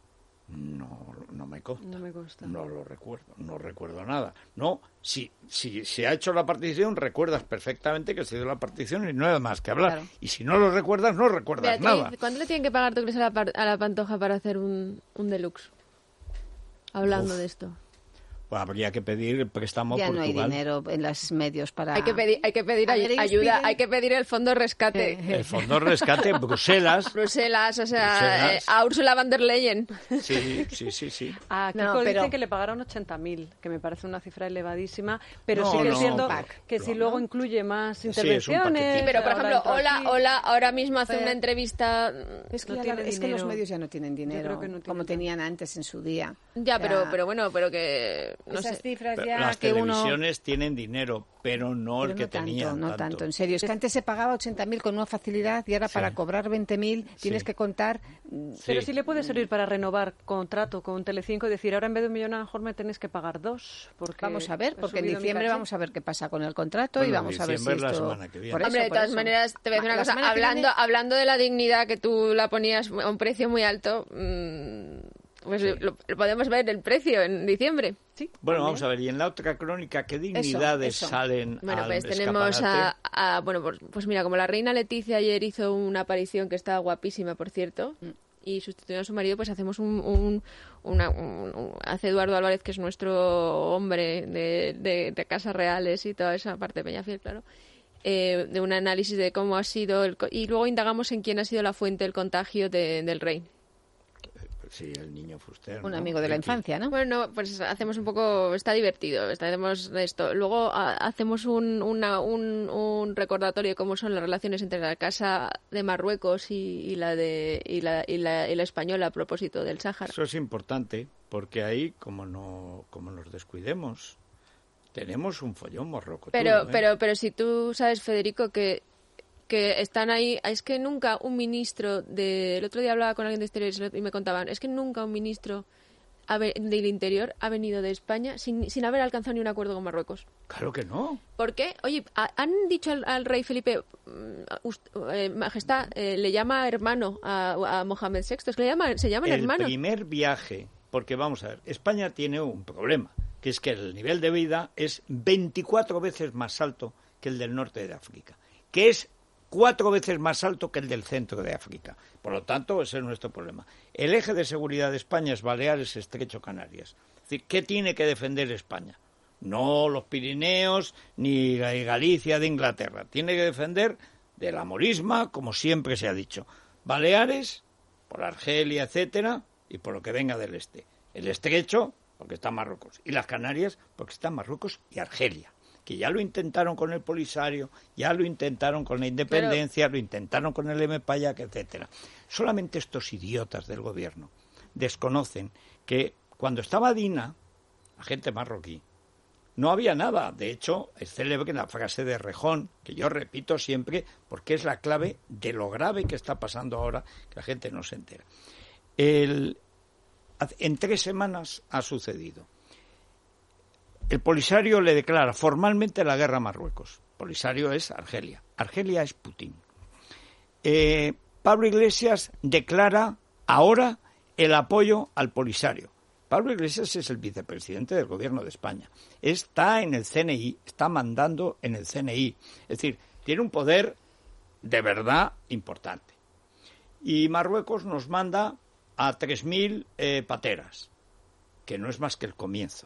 no me consta. No me consta. No lo recuerdo, no recuerdo nada. No, si se ha hecho la partición, recuerdas perfectamente que se dio la partición y no hay más que hablar. Claro. Y si no lo recuerdas, no recuerdas Beatriz, nada. ¿cuánto le tienen que pagar, tú crees, a la Pantoja para hacer un deluxe? Hablando Uf. de esto. Pues habría que pedir préstamo a Ya no hay Portugal. dinero en los medios para... Hay que pedir A ver, ellos ayuda, piden- hay que pedir el fondo rescate. El fondo rescate, Bruselas. Bruselas, o sea, Bruselas. a Ursula von der Leyen. Sí. A Kiko No, pero- dicen que le pagaron 80.000, que me parece una cifra elevadísima, pero No, sí que es no, cierto pack. que si No, luego ¿no? incluye más Sí, es un intervenciones... paquetito. Sí, pero por ahora ejemplo, entro aquí. hola, ahora mismo hace Pero- una entrevista. Es que, No ya tiene es que los dinero. medios ya no tienen dinero, creo que no tienen como tanto. tenían antes en su día. Ya, O sea, pero bueno, pero que. No esas sé. cifras Pero ya las que uno... televisiones tienen dinero, pero no Pero el que no tanto, tenían. no tanto, en serio. Es que antes se pagaba 80.000 con una facilidad y ahora Sí. para cobrar 20.000 tienes Sí. que contar... Pero Sí. sí le puede servir para renovar contrato con Telecinco y decir, ahora en vez de 1 millón a lo mejor me tenéis que pagar 2. Porque Vamos a ver, he porque en subido mi diciembre caché. vamos a ver qué pasa con el contrato y Bueno, vamos a ver si diciembre es la esto... semana que viene. Por eso, Hombre, de por todas eso. maneras, te voy a decir una La cosa. semana que viene- Hablando de la dignidad, que tú la ponías a un precio muy alto, Pues lo podemos ver el precio en diciembre. Sí, bueno, también. vamos a ver, y en la otra crónica, ¿qué dignidades Eso. salen Bueno, al pues tenemos escaparate? pues mira, como la reina Leticia ayer hizo una aparición que está guapísima, por cierto, y sustituyó a su marido, pues hacemos hace Eduardo Álvarez, que es nuestro hombre de Casas Reales y toda esa parte de Peñafiel, claro, de un análisis de cómo ha sido, y luego indagamos en quién ha sido la fuente del contagio del rey. Sí, el niño Fuster. Un ¿no? amigo de la infancia, ¿no? Bueno, pues hacemos un poco, está divertido, hacemos esto. Luego hacemos un recordatorio de cómo son las relaciones entre la Casa de Marruecos y la española a propósito del Sáhara. Eso es importante, porque ahí, como nos descuidemos, tenemos un follón morroco. Pero si tú sabes, Federico, que están ahí, es que nunca un ministro el otro día hablaba con alguien de Exteriores y me contaban, es que nunca un ministro del Interior ha venido de España sin haber alcanzado ni un acuerdo con Marruecos. Claro que no. ¿Por qué? Oye, han dicho al rey Felipe, Majestad, le llama hermano a Mohamed VI, es que se llaman hermanos. El primer viaje, porque vamos a ver, España tiene un problema, que es que el nivel de vida es 24 veces más alto que el del norte de África, que es 4 veces más alto que el del centro de África. Por lo tanto, ese es nuestro problema. El eje de seguridad de España es Baleares, Estrecho, Canarias. Es decir, ¿qué tiene que defender España? No los Pirineos ni Galicia de Inglaterra. Tiene que defender de la morisma, como siempre se ha dicho. Baleares, por Argelia, etcétera, y por lo que venga del este. El Estrecho, porque está Marruecos. Y las Canarias, porque están Marruecos y Argelia. Que ya lo intentaron con el Polisario, ya lo intentaron con la independencia, lo intentaron con el M-Payac, etcétera. Solamente estos idiotas del gobierno desconocen que cuando estaba Dina, agente marroquí, no había nada. De hecho, es célebre la frase de Rejón, que yo repito siempre, porque es la clave de lo grave que está pasando ahora, que la gente no se entera. En 3 semanas ha sucedido. El Polisario le declara formalmente la guerra a Marruecos. Polisario es Argelia. Argelia es Putin. Pablo Iglesias declara ahora el apoyo al Polisario. Pablo Iglesias es el vicepresidente del gobierno de España. Está en el CNI, está mandando en el CNI. Es decir, tiene un poder de verdad importante. Y Marruecos nos manda a 3.000 pateras, que no es más que el comienzo.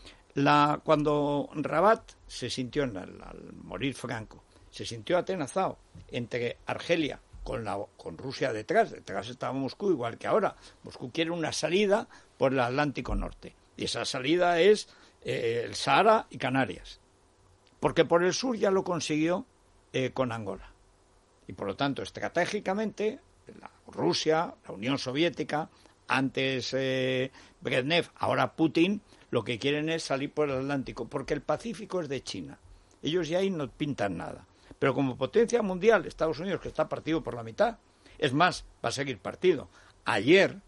Cuando Rabat se sintió, al morir Franco, se sintió atenazado entre Argelia con Rusia detrás estaba Moscú, igual que ahora. Moscú quiere una salida por el Atlántico Norte, y esa salida es el Sahara y Canarias, porque por el sur ya lo consiguió con Angola. Y por lo tanto, estratégicamente, Rusia, la Unión Soviética, antes Brezhnev, ahora Putin, lo que quieren es salir por el Atlántico, porque el Pacífico es de China. Ellos ya ahí no pintan nada. Pero como potencia mundial, Estados Unidos, que está partido por la mitad, es más, va a seguir partido. Ayer,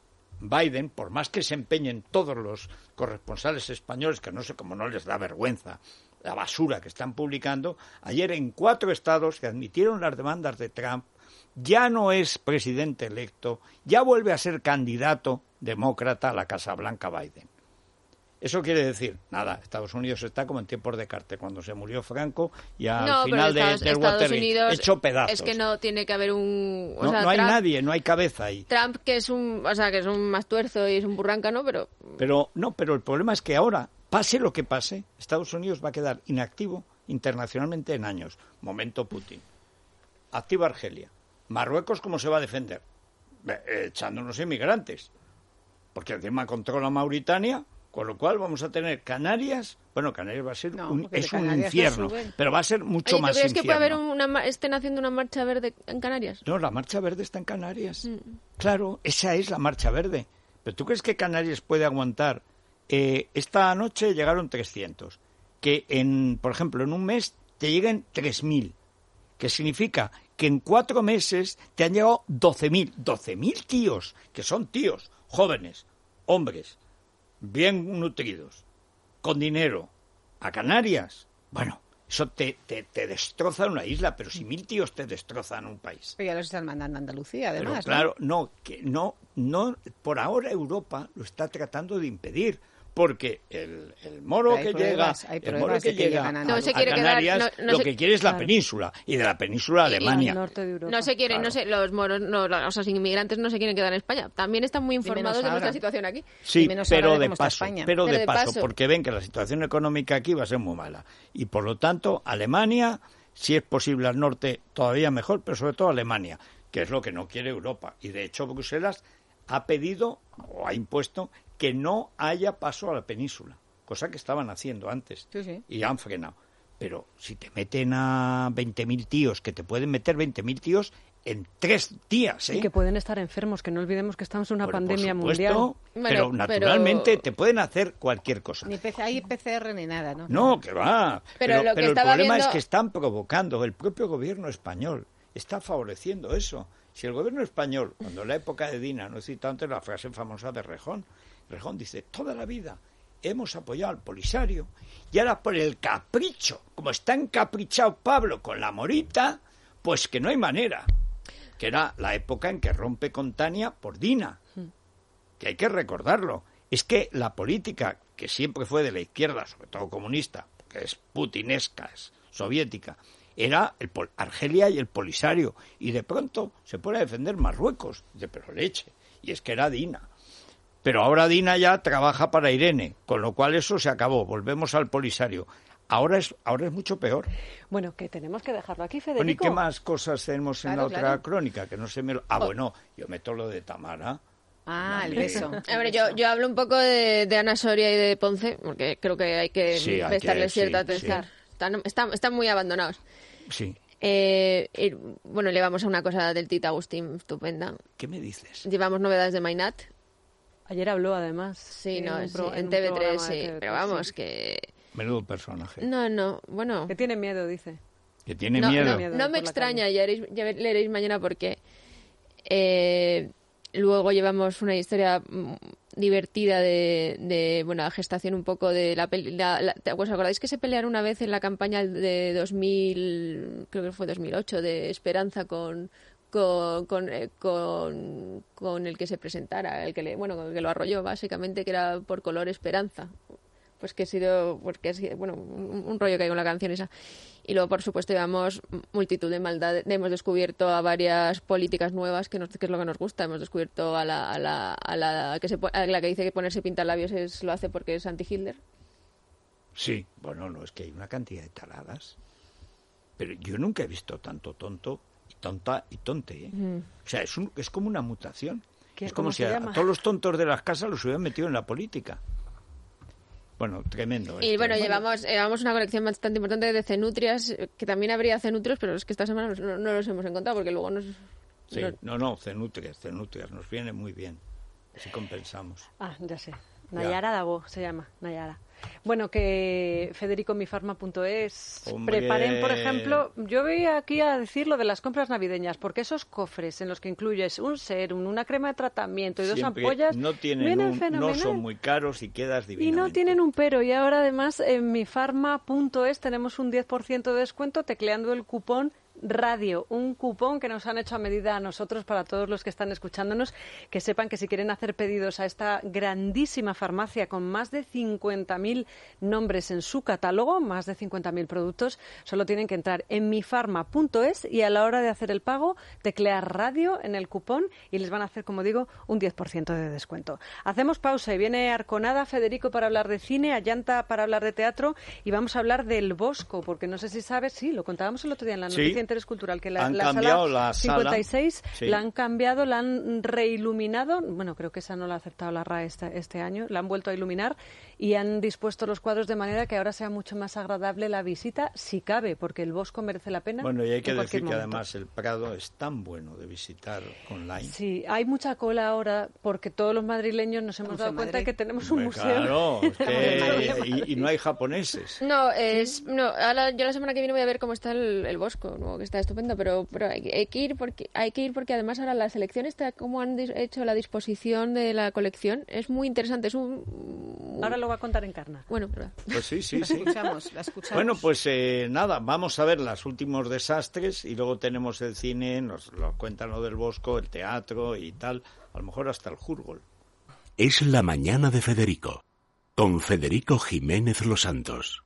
Biden, por más que se empeñen todos los corresponsales españoles, que no sé cómo no les da vergüenza la basura que están publicando, ayer en 4 estados que admitieron las demandas de Trump, ya no es presidente electo, ya vuelve a ser candidato demócrata a la Casa Blanca Biden. Eso quiere decir, nada, Estados Unidos está como en tiempos de Carter, cuando se murió Franco y al final del Watergate, hecho pedazos. Es que no tiene que haber un... No hay Trump, nadie, no hay cabeza ahí. Trump, que es un más tuerzo y es un burrancano, pero... Pero el problema es que ahora, pase lo que pase, Estados Unidos va a quedar inactivo internacionalmente en años. Momento Putin. Activa Argelia. Marruecos, ¿cómo se va a defender? Echándonos inmigrantes. Porque encima controla Mauritania, con lo cual vamos a tener Canarias. Bueno, Canarias va a ser un infierno, pero va a ser mucho más infierno. ¿Crees que puede haber estén haciendo una marcha verde en Canarias? No, la marcha verde está en Canarias. Claro, esa es la marcha verde. ¿Pero tú crees que Canarias puede aguantar? Esta noche llegaron 300. Que, por ejemplo, en un mes te lleguen 3.000. Que significa que en 4 meses te han llegado 12.000. 12.000 tíos, que son tíos jóvenes, hombres, bien nutridos, con dinero, a Canarias. Bueno, Eso te destroza una isla, pero si 1000 tíos te destrozan un país. Pero ya los están mandando a Andalucía, además. Pero claro, no, por ahora Europa lo está tratando de impedir. Porque el moro que llega a Canarias, lo que quiere es la península, y de la península Alemania. Norte de Europa. No se quieren, los moros, los inmigrantes no se quieren quedar en España. También están muy informados de nuestra situación aquí. Sí, pero de paso, porque ven que la situación económica aquí va a ser muy mala. Y por lo tanto, Alemania, si es posible al norte, todavía mejor, pero sobre todo Alemania, que es lo que no quiere Europa. Y de hecho Bruselas ha pedido o ha impuesto que no haya paso a la península, cosa que estaban haciendo antes, y han frenado. Pero si te meten a 20.000 tíos, que te pueden meter 20.000 tíos en 3 días, Y que pueden estar enfermos, que no olvidemos que estamos en una pandemia mundial. Pero naturalmente te pueden hacer cualquier cosa. Ni hay PCR ni nada, ¿no? No, que va. Pero el problema es que están provocando, el propio gobierno español está favoreciendo eso. Si el gobierno español, cuando en la época de Dina, no he citado antes la frase famosa de Rejón dice, toda la vida hemos apoyado al Polisario y ahora por el capricho, como está encaprichado Pablo con la Morita, pues que no hay manera. Que era la época en que rompe con Tania por Dina, que hay que recordarlo. Es que la política, que siempre fue de la izquierda, sobre todo comunista, que es putinesca, es soviética, era Argelia y el Polisario, y de pronto se pone a defender Marruecos. Dice, pero leche, y es que era Dina. Pero ahora Dina ya trabaja para Irene, con lo cual eso se acabó, volvemos al Polisario. Ahora es mucho peor. Bueno, que tenemos que dejarlo aquí, Federico. Bueno, ¿y qué más cosas tenemos en la otra crónica? Que no se me lo... bueno, yo meto lo de Tamara. El beso. A ver, yo hablo un poco de Ana Soria y de Ponce, porque creo que hay que prestarles cierta atención. Están muy abandonados. Sí. Bueno, le vamos a una cosa del Tita Agustín estupenda. ¿Qué me dices? Llevamos novedades de Mainat. Ayer habló, además. Sí, en TV3, sí. Pero vamos, que... Menudo personaje. No, bueno... Que tiene miedo, dice. Que tiene miedo. No me extraña, ya leeréis mañana porque luego llevamos una historia divertida de la gestación un poco de la peli. ¿Os acordáis que se pelearon una vez en la campaña de 2000, creo que fue 2008, de Esperanza con el que se presentara, el que lo arrolló básicamente, que era por color Esperanza? Pues que ha sido, un rollo que hay con la canción esa. Y luego, por supuesto, llevamos multitud de maldad. Hemos descubierto a varias políticas nuevas, que es lo que nos gusta. Hemos descubierto a la que dice que ponerse pintarlabios lo hace porque es anti-Hitler. Sí, bueno, no, es que hay una cantidad de taradas. Pero yo nunca he visto tanto tonto y tonta y tonte, ¿eh? O sea, es como una mutación. Es como si a todos los tontos de las casas los hubieran metido en la política. Bueno, tremendo. Y llevamos una colección bastante importante de cenutrias, que también habría cenutrios, pero es que esta semana no los hemos encontrado porque luego nos... Sí, cenutrias, nos viene muy bien. Así compensamos. Ya sé. Nayara Dago se llama, Nayara. Bueno, que federicomifarma.es preparen, por ejemplo, yo voy aquí a decir lo de las compras navideñas, porque esos cofres en los que incluyes un serum, una crema de tratamiento y 2 ampollas, no son muy caros y quedas divinamente. Y no tienen un pero. Y ahora además en mifarma.es tenemos un 10% de descuento tecleando el cupón Radio, un cupón que nos han hecho a medida a nosotros para todos los que están escuchándonos, que sepan que si quieren hacer pedidos a esta grandísima farmacia con más de 50.000 nombres en su catálogo, más de 50.000 productos, solo tienen que entrar en mifarma.es y a la hora de hacer el pago teclear Radio en el cupón y les van a hacer, como digo, un 10% de descuento. Hacemos pausa y viene Arconada, Federico para hablar de cine, Ayanta para hablar de teatro y vamos a hablar del Bosco, porque no sé si sabes, lo contábamos el otro día en la noticia Cultural, que la sala 56 la han cambiado, la han reiluminado, bueno, creo que esa no la ha aceptado la RAE este año, la han vuelto a iluminar y han dispuesto los cuadros de manera que ahora sea mucho más agradable la visita, si cabe, porque el Bosco merece la pena. Bueno, y hay que decir que además el Prado es tan bueno de visitar online. Sí, hay mucha cola ahora porque todos los madrileños nos hemos dado cuenta de que tenemos un museo. Claro, y no hay japoneses. Ahora yo la semana que viene voy a ver cómo está el Bosco, ¿no? Que está estupendo, pero hay que ir porque además ahora la selección está, como han hecho la disposición de la colección, es muy interesante, es un Ahora lo va a contar Encarna. Bueno, pero... Pues sí. La escuchamos. Bueno, pues nada, vamos a ver los últimos desastres y luego tenemos el cine, nos lo cuentan lo del Bosco, el teatro y tal, a lo mejor hasta el Jurgol. Es la mañana de Federico, con Federico Jiménez Los Santos.